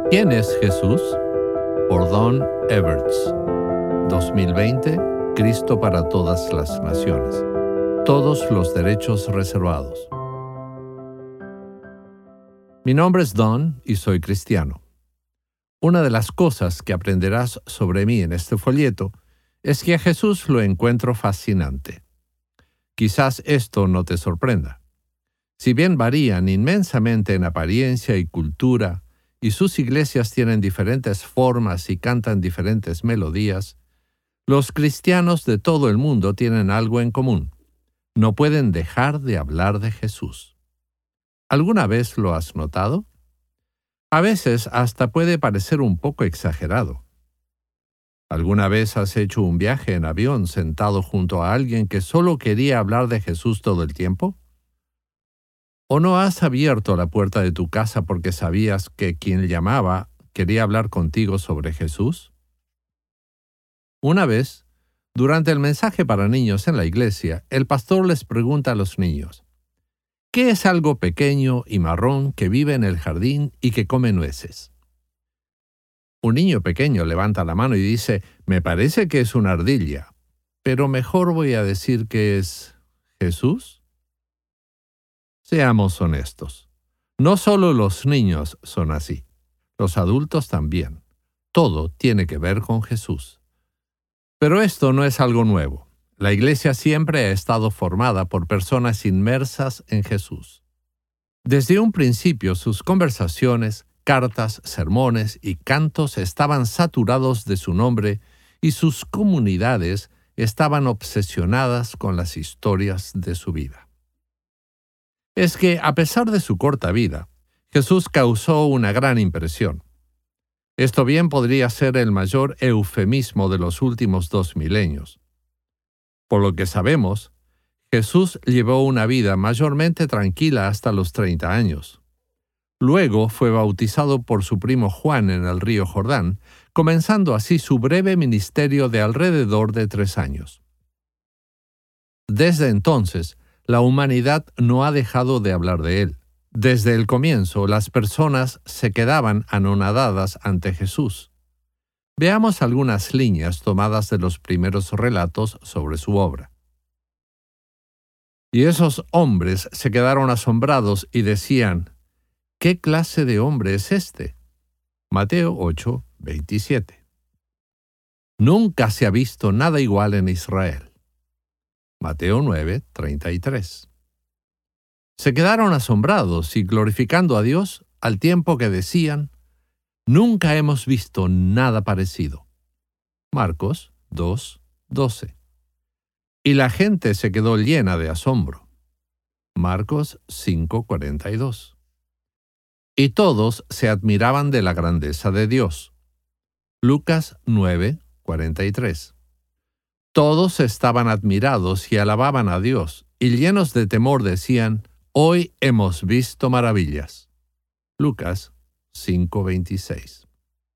¿Quién es Jesús? Por Don Everts. 2020, Cristo para todas las naciones. Todos los derechos reservados. Mi nombre es Don y soy cristiano. Una de las cosas que aprenderás sobre mí en este folleto es que a Jesús lo encuentro fascinante. Quizás esto no te sorprenda. Si bien varían inmensamente en apariencia y cultura, y sus iglesias tienen diferentes formas y cantan diferentes melodías, los cristianos de todo el mundo tienen algo en común. No pueden dejar de hablar de Jesús. ¿Alguna vez lo has notado? A veces hasta puede parecer un poco exagerado. ¿Alguna vez has hecho un viaje en avión sentado junto a alguien que solo quería hablar de Jesús todo el tiempo? ¿O no has abierto la puerta de tu casa porque sabías que quien llamaba quería hablar contigo sobre Jesús? Una vez, durante el mensaje para niños en la iglesia, el pastor les pregunta a los niños: ¿qué es algo pequeño y marrón que vive en el jardín y que come nueces? Un niño pequeño levanta la mano y dice: me parece que es una ardilla, pero mejor voy a decir que es Jesús. Seamos honestos. No solo los niños son así, los adultos también. Todo tiene que ver con Jesús. Pero esto no es algo nuevo. La iglesia siempre ha estado formada por personas inmersas en Jesús. Desde un principio sus conversaciones, cartas, sermones y cantos estaban saturados de su nombre y sus comunidades estaban obsesionadas con las historias de su vida. Es que, a pesar de su corta vida, Jesús causó una gran impresión. Esto bien podría ser el mayor eufemismo de los últimos 2 milenios. Por lo que sabemos, Jesús llevó una vida mayormente tranquila hasta los 30 años. Luego fue bautizado por su primo Juan en el río Jordán, comenzando así su breve ministerio de alrededor de 3 años. Desde entonces, la humanidad no ha dejado de hablar de él. Desde el comienzo, las personas se quedaban anonadadas ante Jesús. Veamos algunas líneas tomadas de los primeros relatos sobre su obra. Y esos hombres se quedaron asombrados y decían: ¿qué clase de hombre es este? Mateo 8, 27. Nunca se ha visto nada igual en Israel. Mateo 9, 33. Se quedaron asombrados y glorificando a Dios al tiempo que decían: nunca hemos visto nada parecido. Marcos 2, 12. Y la gente se quedó llena de asombro. Marcos 5, 42. Y todos se admiraban de la grandeza de Dios. Lucas 9, 43. Todos estaban admirados y alababan a Dios, y llenos de temor decían: hoy hemos visto maravillas. Lucas 5:26.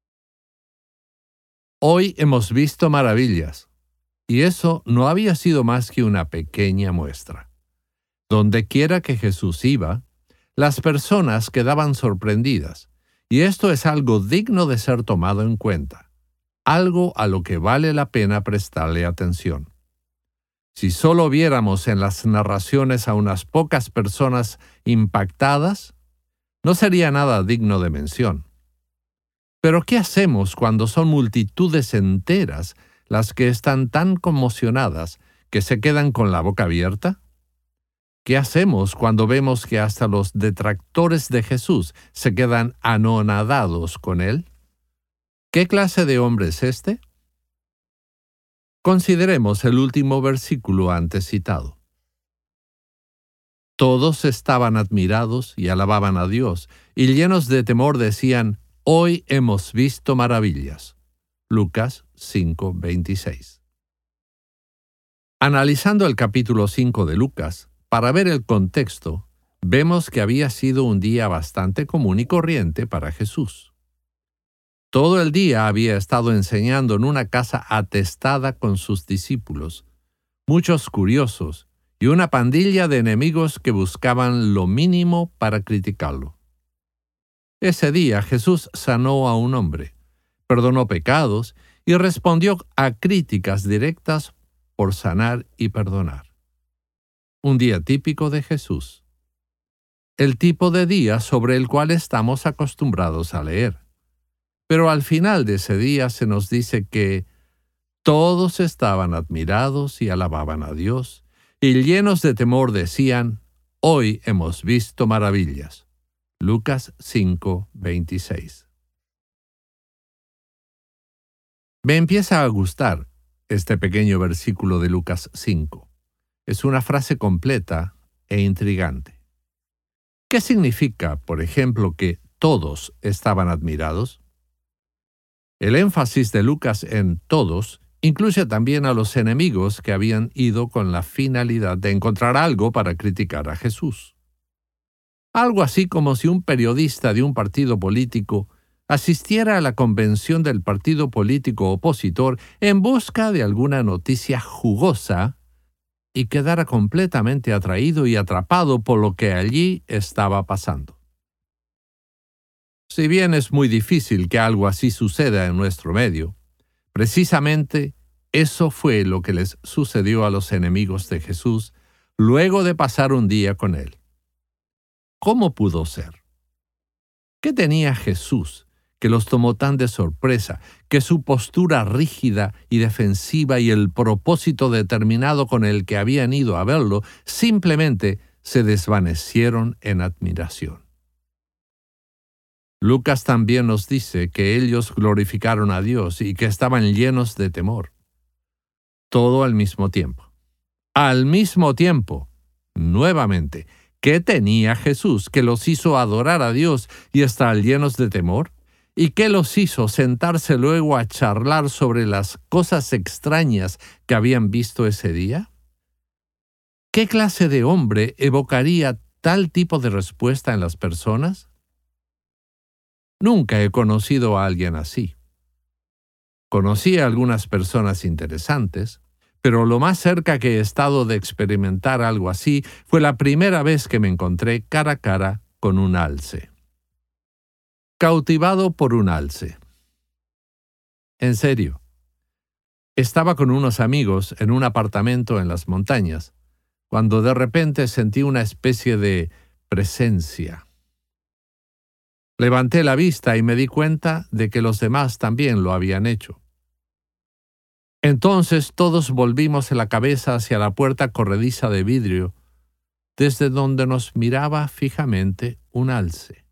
Hoy hemos visto maravillas, y eso no había sido más que una pequeña muestra. Donde quiera que Jesús iba, las personas quedaban sorprendidas, y esto es algo digno de ser tomado en cuenta. Algo a lo que vale la pena prestarle atención. Si solo viéramos en las narraciones a unas pocas personas impactadas, no sería nada digno de mención. Pero ¿qué hacemos cuando son multitudes enteras las que están tan conmocionadas que se quedan con la boca abierta? ¿Qué hacemos cuando vemos que hasta los detractores de Jesús se quedan anonadados con él? ¿Qué clase de hombre es este? Consideremos el último versículo antes citado. Todos estaban admirados y alababan a Dios, y llenos de temor decían: hoy hemos visto maravillas. Lucas 5:26. Analizando el capítulo 5 de Lucas, para ver el contexto, vemos que había sido un día bastante común y corriente para Jesús. Todo el día había estado enseñando en una casa atestada con sus discípulos, muchos curiosos y una pandilla de enemigos que buscaban lo mínimo para criticarlo. Ese día Jesús sanó a un hombre, perdonó pecados y respondió a críticas directas por sanar y perdonar. Un día típico de Jesús. El tipo de día sobre el cual estamos acostumbrados a leer. Pero al final de ese día se nos dice que todos estaban admirados y alababan a Dios, y llenos de temor decían: «Hoy hemos visto maravillas». Lucas 5:26. Me empieza a gustar este pequeño versículo de Lucas 5. Es una frase completa e intrigante. ¿Qué significa, por ejemplo, que todos estaban admirados? El énfasis de Lucas en todos incluye también a los enemigos que habían ido con la finalidad de encontrar algo para criticar a Jesús. Algo así como si un periodista de un partido político asistiera a la convención del partido político opositor en busca de alguna noticia jugosa y quedara completamente atraído y atrapado por lo que allí estaba pasando. Si bien es muy difícil que algo así suceda en nuestro medio, precisamente eso fue lo que les sucedió a los enemigos de Jesús luego de pasar un día con él. ¿Cómo pudo ser? ¿Qué tenía Jesús que los tomó tan de sorpresa, que su postura rígida y defensiva y el propósito determinado con el que habían ido a verlo simplemente se desvanecieron en admiración? Lucas también nos dice que ellos glorificaron a Dios y que estaban llenos de temor. Todo al mismo tiempo. Al mismo tiempo, nuevamente, ¿qué tenía Jesús que los hizo adorar a Dios y estar llenos de temor? ¿Y qué los hizo sentarse luego a charlar sobre las cosas extrañas que habían visto ese día? ¿Qué clase de hombre evocaría tal tipo de respuesta en las personas? Nunca he conocido a alguien así. Conocí a algunas personas interesantes, pero lo más cerca que he estado de experimentar algo así fue la primera vez que me encontré cara a cara con un alce. Cautivado por un alce. En serio. Estaba con unos amigos en un apartamento en las montañas, cuando de repente sentí una especie de presencia. Levanté la vista y me di cuenta de que los demás también lo habían hecho. Entonces todos volvimos la cabeza hacia la puerta corrediza de vidrio, desde donde nos miraba fijamente un alce.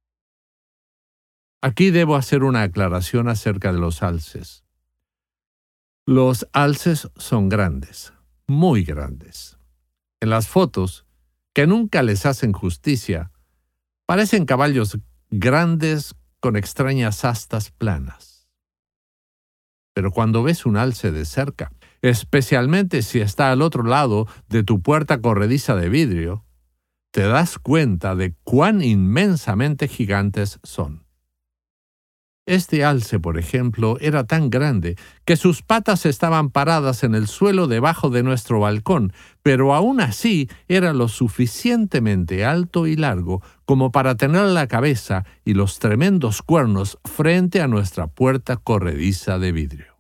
Aquí debo hacer una aclaración acerca de los alces. Los alces son grandes, muy grandes. En las fotos, que nunca les hacen justicia, parecen caballos grandes con extrañas astas planas. Pero cuando ves un alce de cerca, especialmente si está al otro lado de tu puerta corrediza de vidrio, te das cuenta de cuán inmensamente gigantes son. Este alce, por ejemplo, era tan grande que sus patas estaban paradas en el suelo debajo de nuestro balcón, pero aún así era lo suficientemente alto y largo como para tener la cabeza y los tremendos cuernos frente a nuestra puerta corrediza de vidrio.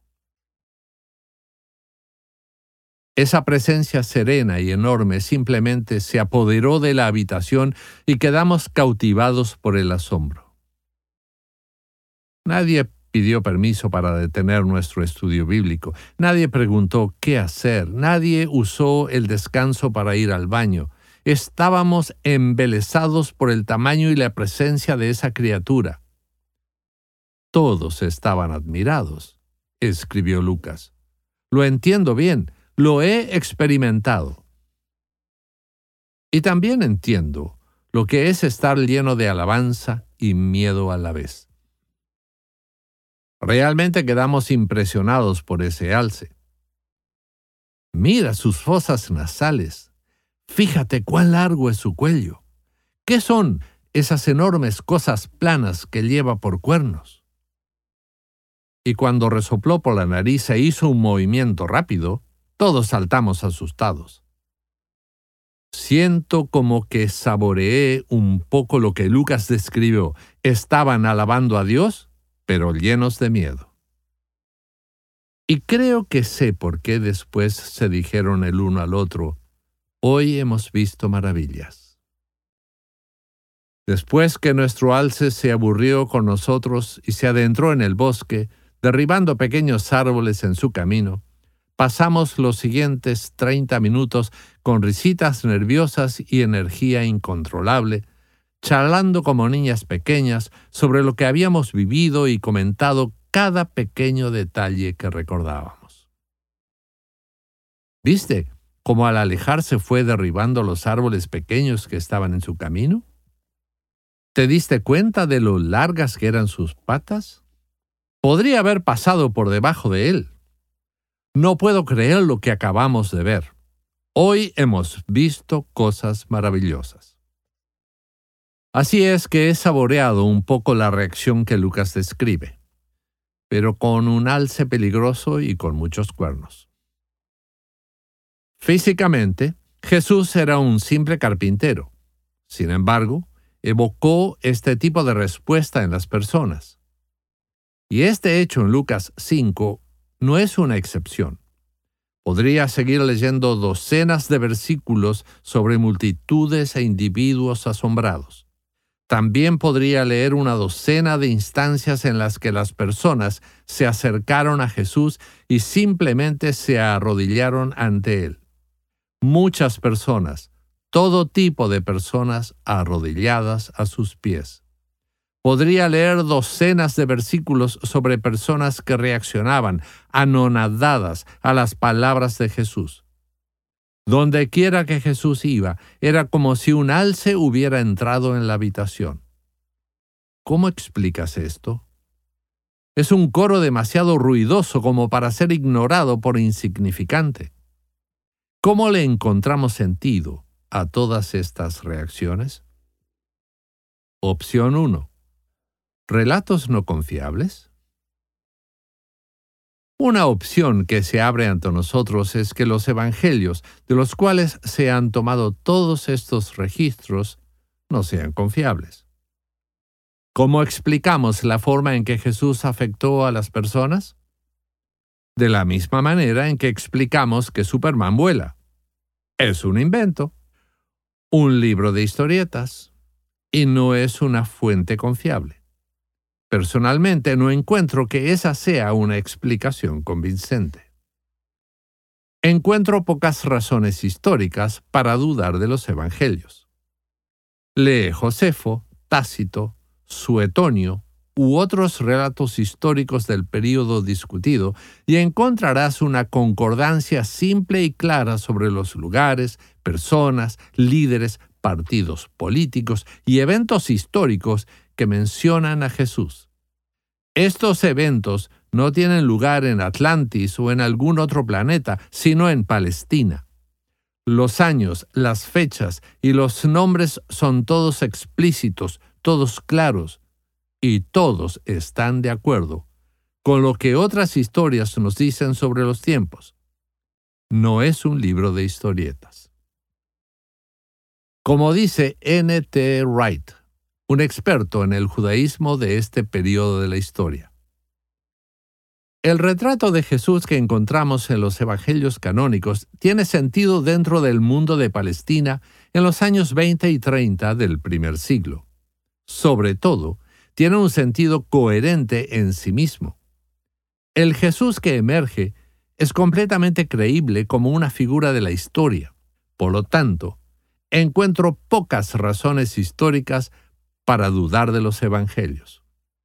Esa presencia serena y enorme simplemente se apoderó de la habitación y quedamos cautivados por el asombro. Nadie pidió permiso para detener nuestro estudio bíblico. Nadie preguntó qué hacer. Nadie usó el descanso para ir al baño. Estábamos embelesados por el tamaño y la presencia de esa criatura. Todos estaban admirados, escribió Lucas. Lo entiendo bien, lo he experimentado. Y también entiendo lo que es estar lleno de alabanza y miedo a la vez. Realmente quedamos impresionados por ese alce. Mira sus fosas nasales. Fíjate cuán largo es su cuello. ¿Qué son esas enormes cosas planas que lleva por cuernos? Y cuando resopló por la nariz e hizo un movimiento rápido, todos saltamos asustados. Siento como que saboreé un poco lo que Lucas describió. Estaban alabando a Dios, pero llenos de miedo. Y creo que sé por qué después se dijeron el uno al otro, hoy hemos visto maravillas. Después que nuestro alce se aburrió con nosotros y se adentró en el bosque, derribando pequeños árboles en su camino, pasamos los siguientes 30 minutos con risitas nerviosas y energía incontrolable, charlando como niñas pequeñas sobre lo que habíamos vivido y comentado cada pequeño detalle que recordábamos. ¿Viste cómo al alejarse fue derribando los árboles pequeños que estaban en su camino? ¿Te diste cuenta de lo largas que eran sus patas? Podría haber pasado por debajo de él. No puedo creer lo que acabamos de ver. Hoy hemos visto cosas maravillosas. Así es que he saboreado un poco la reacción que Lucas describe, pero con un alce peligroso y con muchos cuernos. Físicamente, Jesús era un simple carpintero. Sin embargo, evocó este tipo de respuesta en las personas. Y este hecho en Lucas 5 no es una excepción. Podría seguir leyendo docenas de versículos sobre multitudes e individuos asombrados. También podría leer una docena de instancias en las que las personas se acercaron a Jesús y simplemente se arrodillaron ante él. Muchas personas, todo tipo de personas arrodilladas a sus pies. Podría leer docenas de versículos sobre personas que reaccionaban anonadadas a las palabras de Jesús. Donde quiera que Jesús iba, era como si un alce hubiera entrado en la habitación. ¿Cómo explicas esto? Es un coro demasiado ruidoso como para ser ignorado por insignificante. ¿Cómo le encontramos sentido a todas estas reacciones? Opción 1. ¿Relatos no confiables? Una opción que se abre ante nosotros es que los evangelios, de los cuales se han tomado todos estos registros, no sean confiables. ¿Cómo explicamos la forma en que Jesús afectó a las personas? De la misma manera en que explicamos que Superman vuela. Es un invento, un libro de historietas, y no es una fuente confiable. Personalmente no encuentro que esa sea una explicación convincente. Encuentro pocas razones históricas para dudar de los evangelios. Lee Josefo, Tácito, Suetonio u otros relatos históricos del período discutido y encontrarás una concordancia simple y clara sobre los lugares, personas, líderes, partidos políticos y eventos históricos que mencionan a Jesús. Estos eventos no tienen lugar en Atlantis o en algún otro planeta, sino en Palestina. Los años, las fechas y los nombres son todos explícitos, todos claros, y todos están de acuerdo con lo que otras historias nos dicen sobre los tiempos. No es un libro de historietas. Como dice N. T. Wright, un experto en el judaísmo de este periodo de la historia, el retrato de Jesús que encontramos en los evangelios canónicos tiene sentido dentro del mundo de Palestina en los años 20 y 30 del primer siglo. Sobre todo, tiene un sentido coherente en sí mismo. El Jesús que emerge es completamente creíble como una figura de la historia. Por lo tanto, encuentro pocas razones históricas para dudar de los evangelios.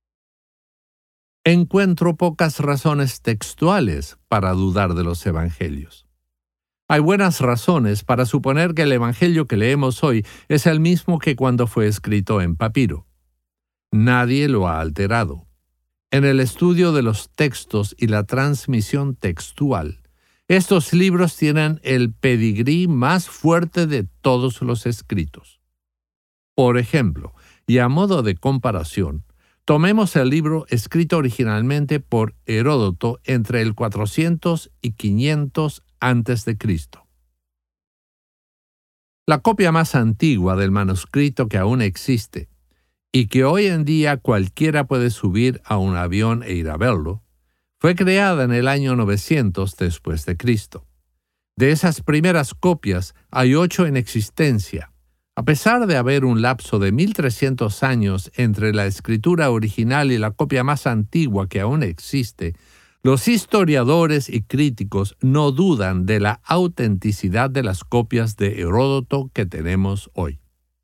Encuentro pocas razones textuales para dudar de los evangelios. Hay buenas razones para suponer que el evangelio que leemos hoy es el mismo que cuando fue escrito en papiro. Nadie lo ha alterado. En el estudio de los textos y la transmisión textual, estos libros tienen el pedigrí más fuerte de todos los escritos. Por ejemplo, y a modo de comparación, tomemos el libro escrito originalmente por Heródoto entre el 400 y 500 a.C. La copia más antigua del manuscrito que aún existe y que hoy en día cualquiera puede subir a un avión e ir a verlo, fue creada en el año 900 después de Cristo. De esas primeras copias hay 8 en existencia. A pesar de haber un lapso de 1300 años entre la escritura original y la copia más antigua que aún existe, los historiadores y críticos no dudan de la autenticidad de las copias de Heródoto que tenemos hoy.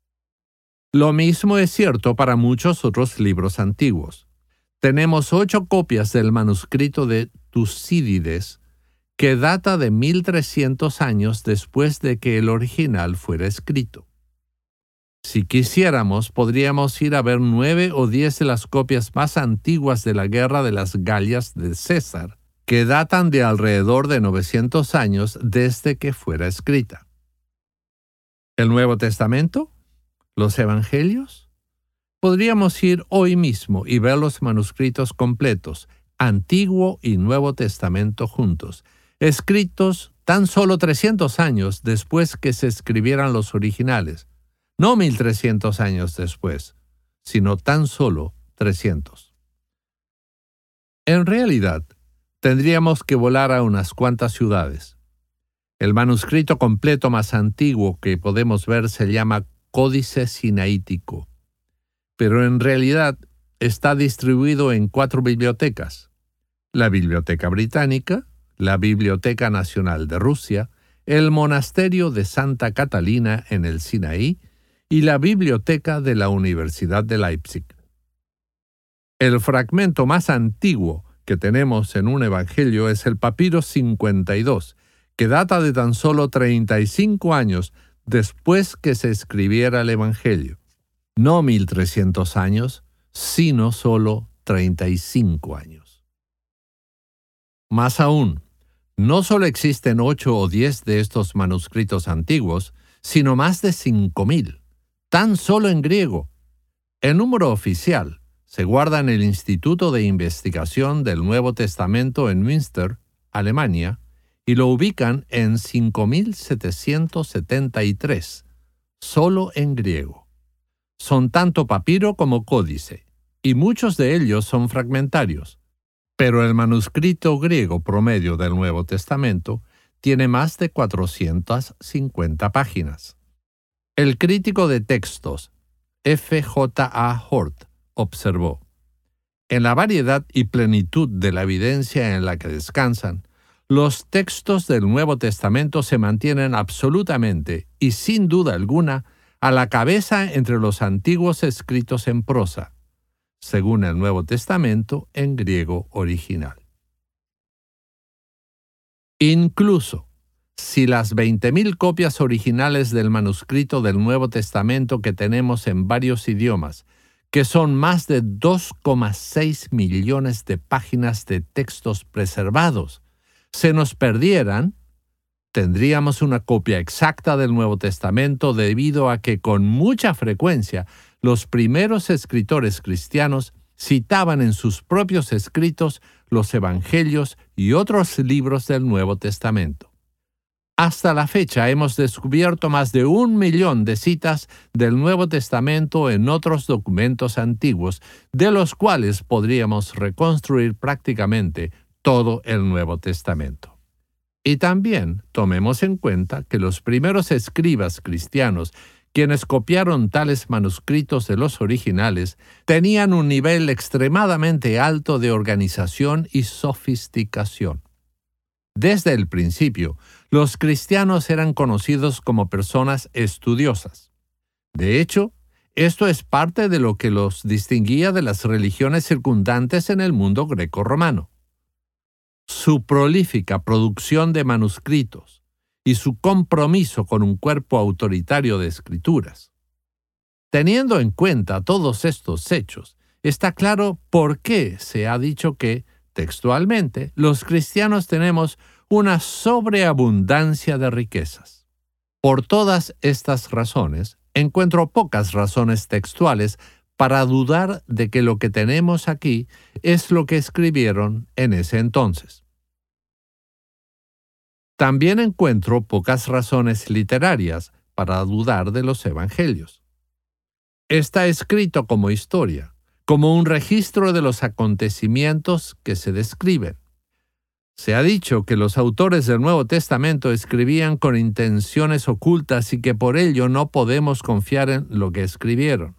Lo mismo es cierto para muchos otros libros antiguos. Tenemos 8 copias del manuscrito de Tucídides, que data de 1300 años después de que el original fuera escrito. Si quisiéramos, podríamos ir a ver 9 o 10 de las copias más antiguas de la Guerra de las Galias de César, que datan de alrededor de 900 años desde que fuera escrita. ¿El Nuevo Testamento? ¿Los Evangelios? Podríamos ir hoy mismo y ver los manuscritos completos, Antiguo y Nuevo Testamento juntos, escritos tan solo 300 años después que se escribieran los originales. No 1300 años después, sino tan solo 300. En realidad, tendríamos que volar a unas cuantas ciudades. El manuscrito completo más antiguo que podemos ver se llama Códice Sinaítico, pero en realidad está distribuido en 4 bibliotecas: la Biblioteca Británica, la Biblioteca Nacional de Rusia, el Monasterio de Santa Catalina en el Sinaí y la Biblioteca de la Universidad de Leipzig. El fragmento más antiguo que tenemos en un evangelio es el Papiro 52, que data de tan solo 35 años después que se escribiera el evangelio. No 1300 años, sino solo 35 años. Más aún, no solo existen 8 o 10 de estos manuscritos antiguos, sino más de 5000. Tan solo en griego. El número oficial se guarda en el Instituto de Investigación del Nuevo Testamento en Münster, Alemania, y lo ubican en 5773, solo en griego. Son tanto papiro como códice, y muchos de ellos son fragmentarios, pero el manuscrito griego promedio del Nuevo Testamento tiene más de 450 páginas. El crítico de textos, F.J.A. Hort, observó: en la variedad y plenitud de la evidencia en la que descansan, los textos del Nuevo Testamento se mantienen absolutamente y sin duda alguna a la cabeza entre los antiguos escritos en prosa, según el Nuevo Testamento en griego original. Incluso si las 20.000 copias originales del manuscrito del Nuevo Testamento que tenemos en varios idiomas, que son más de 2,6 millones de páginas de textos preservados, se nos perdieran, tendríamos una copia exacta del Nuevo Testamento debido a que con mucha frecuencia los primeros escritores cristianos citaban en sus propios escritos los Evangelios y otros libros del Nuevo Testamento. Hasta la fecha hemos descubierto más de 1 millón de citas del Nuevo Testamento en otros documentos antiguos, de los cuales podríamos reconstruir prácticamente todo el Nuevo Testamento. Y también tomemos en cuenta que los primeros escribas cristianos, quienes copiaron tales manuscritos de los originales, tenían un nivel extremadamente alto de organización y sofisticación. Desde el principio, los cristianos eran conocidos como personas estudiosas. De hecho, esto es parte de lo que los distinguía de las religiones circundantes en el mundo greco-romano. Su prolífica producción de manuscritos y su compromiso con un cuerpo autoritario de escrituras. Teniendo en cuenta todos estos hechos, está claro por qué se ha dicho que, textualmente, los cristianos tenemos una sobreabundancia de riquezas. Por todas estas razones, encuentro pocas razones textuales para dudar de que lo que tenemos aquí es lo que escribieron en ese entonces. También encuentro pocas razones literarias para dudar de los evangelios. Está escrito como historia, como un registro de los acontecimientos que se describen. Se ha dicho que los autores del Nuevo Testamento escribían con intenciones ocultas y que por ello no podemos confiar en lo que escribieron.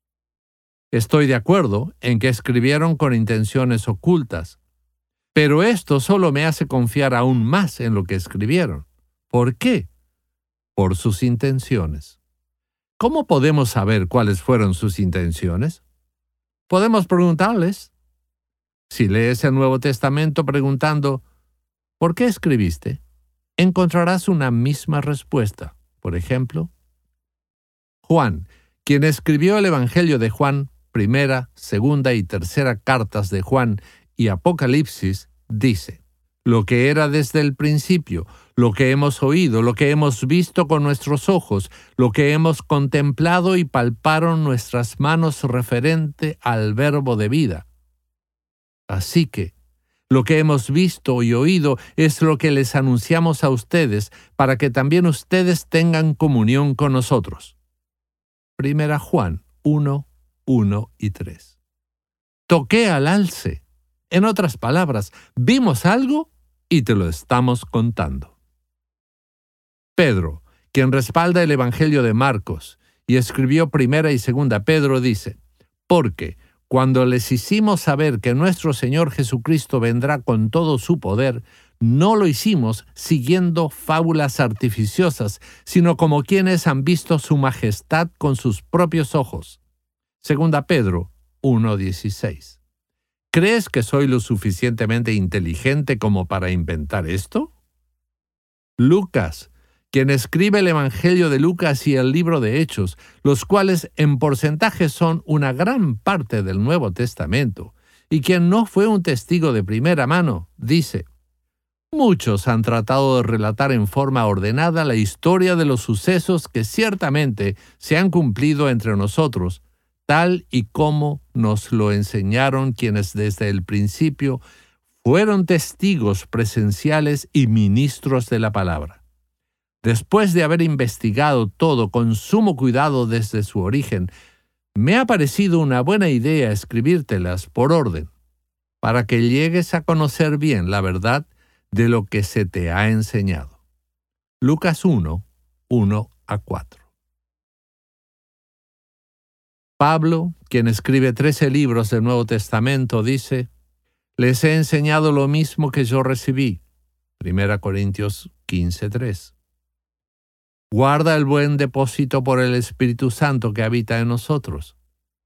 Estoy de acuerdo en que escribieron con intenciones ocultas, pero esto solo me hace confiar aún más en lo que escribieron. ¿Por qué? Por sus intenciones. ¿Cómo podemos saber cuáles fueron sus intenciones? Podemos preguntarles. Si lees el Nuevo Testamento preguntando, ¿por qué escribiste?, encontrarás una misma respuesta. Por ejemplo, Juan, quien escribió el Evangelio de Juan, primera, segunda y tercera cartas de Juan y Apocalipsis, dice: lo que era desde el principio, lo que hemos oído, lo que hemos visto con nuestros ojos, lo que hemos contemplado y palparon nuestras manos referente al verbo de vida. Así que, lo que hemos visto y oído es lo que les anunciamos a ustedes, para que también ustedes tengan comunión con nosotros. Primera Juan 1, 1 y 3. Toqué al alce. En otras palabras, vimos algo y te lo estamos contando. Pedro, quien respalda el Evangelio de Marcos y escribió Primera y Segunda Pedro, dice: porque cuando les hicimos saber que nuestro Señor Jesucristo vendrá con todo su poder, no lo hicimos siguiendo fábulas artificiosas, sino como quienes han visto su majestad con sus propios ojos. Segunda Pedro 1:16. ¿Crees que soy lo suficientemente inteligente como para inventar esto? Lucas, quien escribe el Evangelio de Lucas y el libro de Hechos, los cuales en porcentaje son una gran parte del Nuevo Testamento, y quien no fue un testigo de primera mano, dice: muchos han tratado de relatar en forma ordenada la historia de los sucesos que ciertamente se han cumplido entre nosotros, tal y como nos lo enseñaron quienes desde el principio fueron testigos presenciales y ministros de la palabra. Después de haber investigado todo con sumo cuidado desde su origen, me ha parecido una buena idea escribírtelas por orden, para que llegues a conocer bien la verdad de lo que se te ha enseñado. Lucas 1, 1 a 4. Pablo, quien escribe 13 libros del Nuevo Testamento, dice: les he enseñado lo mismo que yo recibí. 1 Corintios 15:3. Guarda el buen depósito por el Espíritu Santo que habita en nosotros.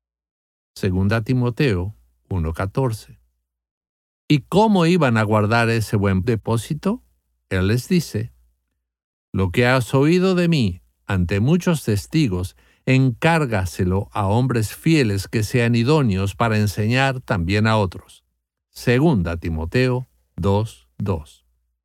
2 Timoteo 1:14. ¿Y cómo iban a guardar ese buen depósito? Él les dice: lo que has oído de mí ante muchos testigos, encárgaselo a hombres fieles que sean idóneos para enseñar también a otros. 2 Timoteo 2:2.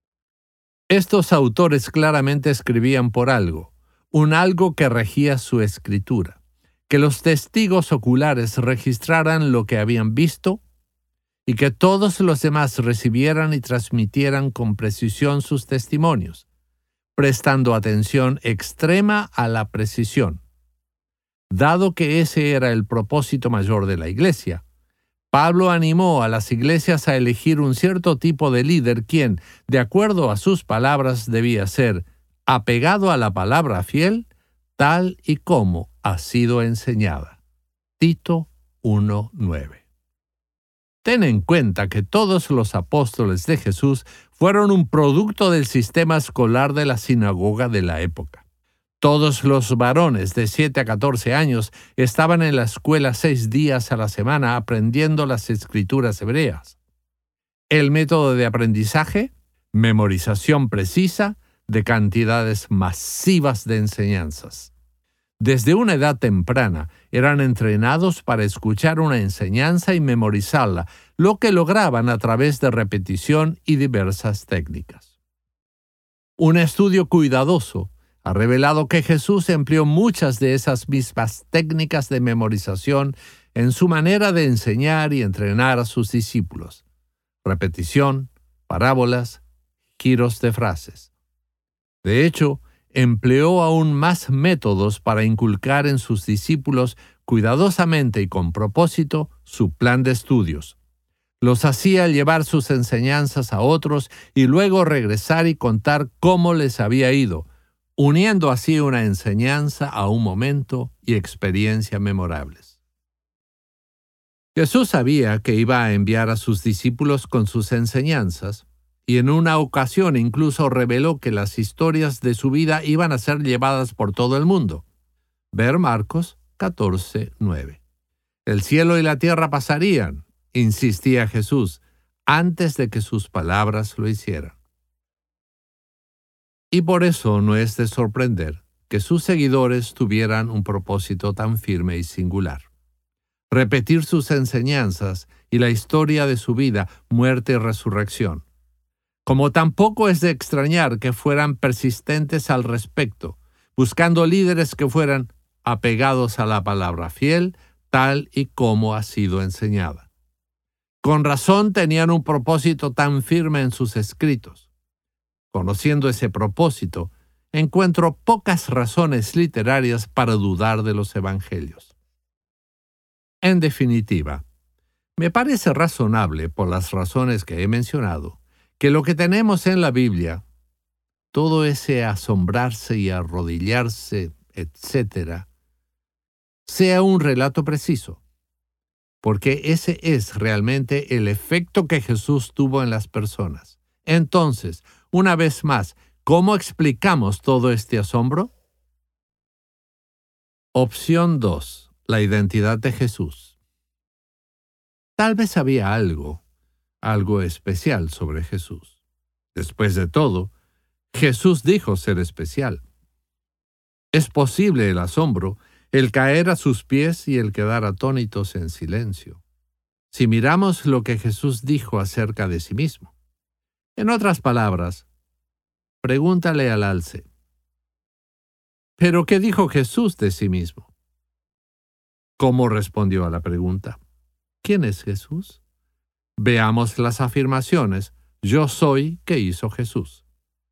Estos autores claramente escribían por algo, un algo que regía su escritura, que los testigos oculares registraran lo que habían visto y que todos los demás recibieran y transmitieran con precisión sus testimonios, prestando atención extrema a la precisión. Dado que ese era el propósito mayor de la Iglesia, Pablo animó a las iglesias a elegir un cierto tipo de líder quien, de acuerdo a sus palabras, debía ser apegado a la palabra fiel, tal y como ha sido enseñada. Tito 1:9. Ten en cuenta que todos los apóstoles de Jesús fueron un producto del sistema escolar de la sinagoga de la época. Todos los varones de 7 a 14 años estaban en la escuela 6 días a la semana aprendiendo las escrituras hebreas. El método de aprendizaje: memorización precisa de cantidades masivas de enseñanzas. Desde una edad temprana eran entrenados para escuchar una enseñanza y memorizarla, lo que lograban a través de repetición y diversas técnicas. Un estudio cuidadoso ha revelado que Jesús empleó muchas de esas mismas técnicas de memorización en su manera de enseñar y entrenar a sus discípulos. Repetición, parábolas, giros de frases. De hecho, empleó aún más métodos para inculcar en sus discípulos cuidadosamente y con propósito su plan de estudios. Los hacía llevar sus enseñanzas a otros y luego regresar y contar cómo les había ido, uniendo así una enseñanza a un momento y experiencia memorables. Jesús sabía que iba a enviar a sus discípulos con sus enseñanzas, y en una ocasión incluso reveló que las historias de su vida iban a ser llevadas por todo el mundo. Ver Marcos 14:9. El cielo y la tierra pasarían, insistía Jesús, antes de que sus palabras lo hicieran. Y por eso no es de sorprender que sus seguidores tuvieran un propósito tan firme y singular: repetir sus enseñanzas y la historia de su vida, muerte y resurrección. Como tampoco es de extrañar que fueran persistentes al respecto, buscando líderes que fueran apegados a la palabra fiel, tal y como ha sido enseñada. Con razón tenían un propósito tan firme en sus escritos. Conociendo ese propósito, encuentro pocas razones literarias para dudar de los evangelios. En definitiva, me parece razonable, por las razones que he mencionado, que lo que tenemos en la Biblia, todo ese asombrarse y arrodillarse, etc., sea un relato preciso, porque ese es realmente el efecto que Jesús tuvo en las personas. Entonces, una vez más, ¿cómo explicamos todo este asombro? Opción 2. La identidad de Jesús. Tal vez había algo especial sobre Jesús. Después de todo, Jesús dijo ser especial. Es posible el asombro, el caer a sus pies y el quedar atónitos en silencio, si miramos lo que Jesús dijo acerca de sí mismo. En otras palabras, pregúntale al alce: ¿pero qué dijo Jesús de sí mismo? ¿Cómo respondió a la pregunta? ¿Quién es Jesús? Veamos las afirmaciones: yo soy que hizo Jesús.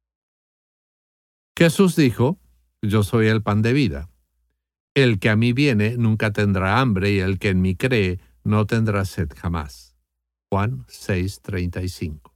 Jesús dijo: yo soy el pan de vida. El que a mí viene nunca tendrá hambre, y el que en mí cree no tendrá sed jamás. Juan 6:35.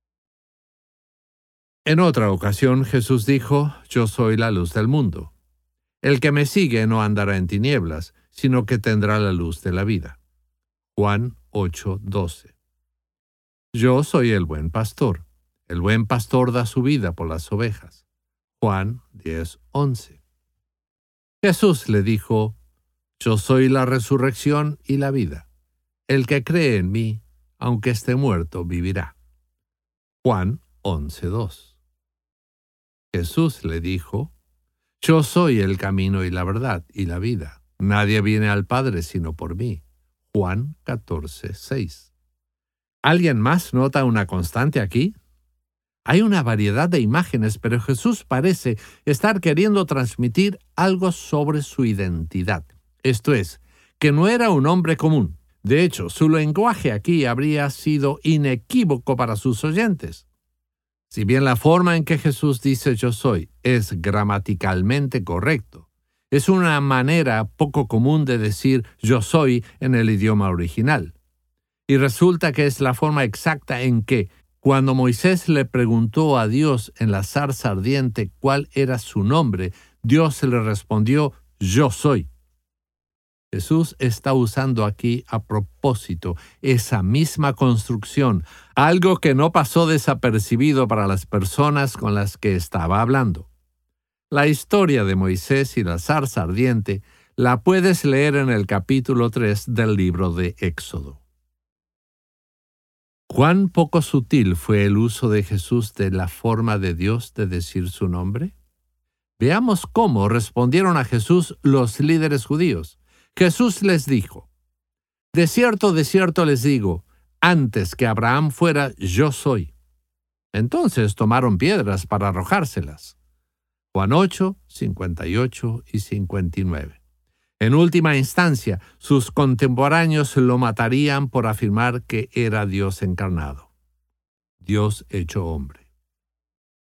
En otra ocasión Jesús dijo: yo soy la luz del mundo. El que me sigue no andará en tinieblas, sino que tendrá la luz de la vida. Juan 8:12. Yo soy el buen pastor. El buen pastor da su vida por las ovejas. Juan 10:11. Jesús le dijo: yo soy la resurrección y la vida. El que cree en mí, aunque esté muerto, vivirá. Juan 11:2. Jesús le dijo: yo soy el camino y la verdad y la vida. Nadie viene al Padre sino por mí. Juan 14:6. ¿Alguien más nota una constante aquí? Hay una variedad de imágenes, pero Jesús parece estar queriendo transmitir algo sobre su identidad. Esto es, que no era un hombre común. De hecho, su lenguaje aquí habría sido inequívoco para sus oyentes. Si bien la forma en que Jesús dice yo soy es gramaticalmente correcto, es una manera poco común de decir yo soy en el idioma original. Y resulta que es la forma exacta en que, cuando Moisés le preguntó a Dios en la zarza ardiente cuál era su nombre, Dios le respondió: yo soy. Jesús está usando aquí a propósito esa misma construcción, algo que no pasó desapercibido para las personas con las que estaba hablando. La historia de Moisés y la zarza ardiente la puedes leer en el capítulo 3 del libro de Éxodo. ¿Cuán poco sutil fue el uso de Jesús de la forma de Dios de decir su nombre? Veamos cómo respondieron a Jesús los líderes judíos. Jesús les dijo: de cierto les digo, antes que Abraham fuera, yo soy. Entonces tomaron piedras para arrojárselas. Juan 8, 58 y 59. En última instancia, sus contemporáneos lo matarían por afirmar que era Dios encarnado, Dios hecho hombre.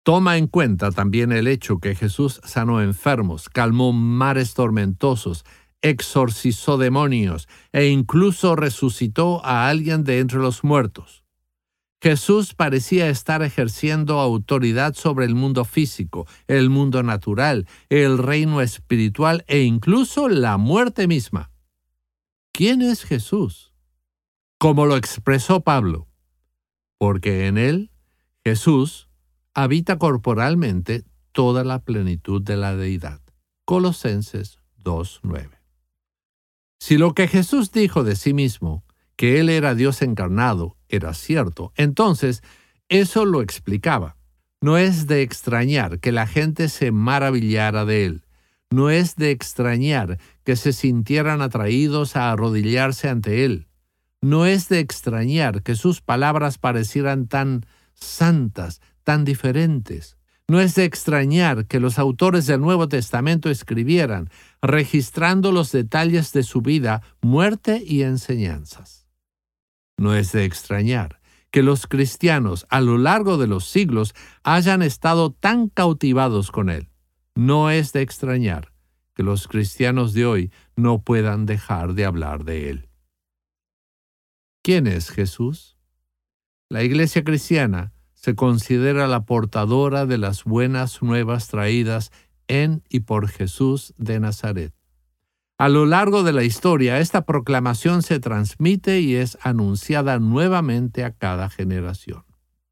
Toma en cuenta también el hecho que Jesús sanó enfermos, calmó mares tormentosos, exorcizó demonios e incluso resucitó a alguien de entre los muertos. Jesús parecía estar ejerciendo autoridad sobre el mundo físico, el mundo natural, el reino espiritual e incluso la muerte misma. ¿Quién es Jesús? Como lo expresó Pablo, porque en él, Jesús, habita corporalmente toda la plenitud de la deidad. Colosenses 2:9. Si lo que Jesús dijo de sí mismo, que Él era Dios encarnado, era cierto, entonces eso lo explicaba. No es de extrañar que la gente se maravillara de Él. No es de extrañar que se sintieran atraídos a arrodillarse ante Él. No es de extrañar que sus palabras parecieran tan santas, tan diferentes. No es de extrañar que los autores del Nuevo Testamento escribieran, registrando los detalles de su vida, muerte y enseñanzas. No es de extrañar que los cristianos a lo largo de los siglos hayan estado tan cautivados con Él. No es de extrañar que los cristianos de hoy no puedan dejar de hablar de Él. ¿Quién es Jesús? La Iglesia cristiana se considera la portadora de las buenas nuevas traídas en y por Jesús de Nazaret. A lo largo de la historia, esta proclamación se transmite y es anunciada nuevamente a cada generación.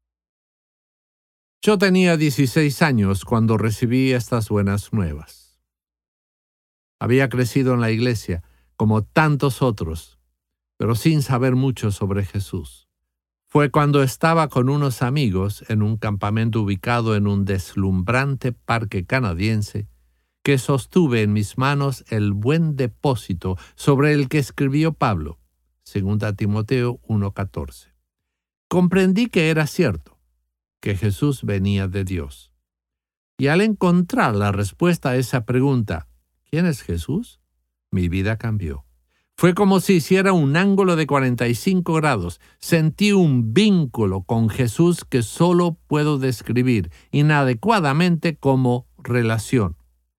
Yo tenía 16 años cuando recibí estas buenas nuevas. Había crecido en la iglesia, como tantos otros, pero sin saber mucho sobre Jesús. Fue cuando estaba con unos amigos en un campamento ubicado en un deslumbrante parque canadiense que sostuve en mis manos el buen depósito sobre el que escribió Pablo, 2 Timoteo 1:14. Comprendí que era cierto, que Jesús venía de Dios. Y al encontrar la respuesta a esa pregunta, ¿quién es Jesús?, mi vida cambió. Fue como si hiciera un ángulo de 45 grados. Sentí un vínculo con Jesús que solo puedo describir inadecuadamente como relación.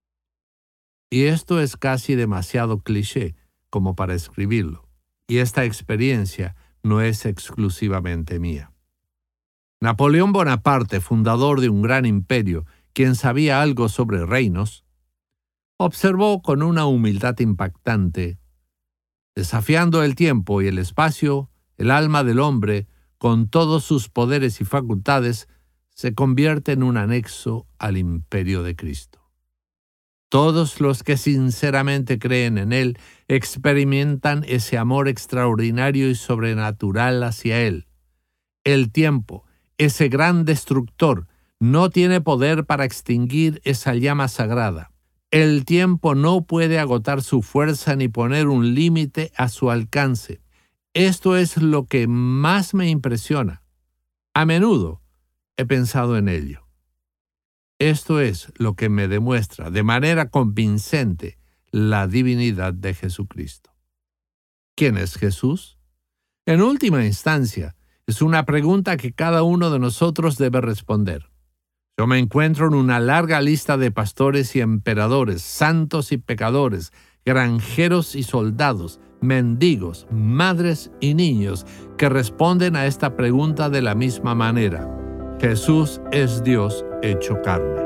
Y esto es casi demasiado cliché como para escribirlo. Y esta experiencia no es exclusivamente mía. Napoleón Bonaparte, fundador de un gran imperio, quien sabía algo sobre reinos, observó con una humildad impactante: desafiando el tiempo y el espacio, el alma del hombre, con todos sus poderes y facultades, se convierte en un anexo al imperio de Cristo. Todos los que sinceramente creen en Él experimentan ese amor extraordinario y sobrenatural hacia Él. El tiempo, ese gran destructor, no tiene poder para extinguir esa llama sagrada. El tiempo no puede agotar su fuerza ni poner un límite a su alcance. Esto es lo que más me impresiona. A menudo he pensado en ello. Esto es lo que me demuestra de manera convincente la divinidad de Jesucristo. ¿Quién es Jesús? En última instancia, es una pregunta que cada uno de nosotros debe responder. Yo me encuentro en una larga lista de pastores y emperadores, santos y pecadores, granjeros y soldados, mendigos, madres y niños que responden a esta pregunta de la misma manera. Jesús es Dios hecho carne.